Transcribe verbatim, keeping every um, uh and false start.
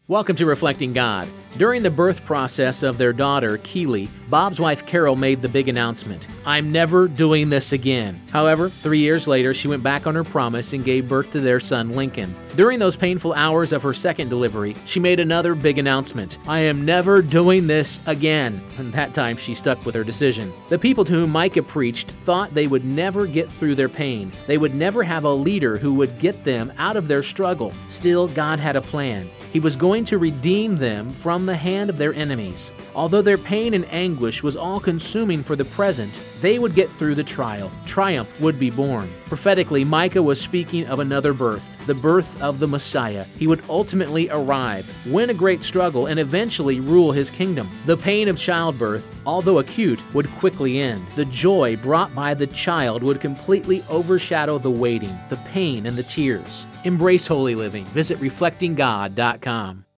Welcome to Reflecting God. During the birth process of their daughter, Keely, Bob's wife Carol made the big announcement, "I'm never doing this again." However, three years later, she went back on her promise and gave birth to their son, Lincoln. During those painful hours of her second delivery, she made another big announcement, "I am never doing this again." And that time, she stuck with her decision. The people to whom Micah preached thought they would never get through their pain. They would never have a leader who would get them out of their struggle. Still, God had a plan. He was going to redeem them from the hand of their enemies. Although their pain and anguish was all-consuming for the present, they would get through the trial. Triumph would be born. Prophetically, Micah was speaking of another birth, the birth of the Messiah. He would ultimately arrive, win a great struggle, and eventually rule his kingdom. The pain of childbirth, although acute, would quickly end. The joy brought by the child would completely overshadow the waiting, the pain, and the tears. Embrace holy living. Visit reflecting god dot com.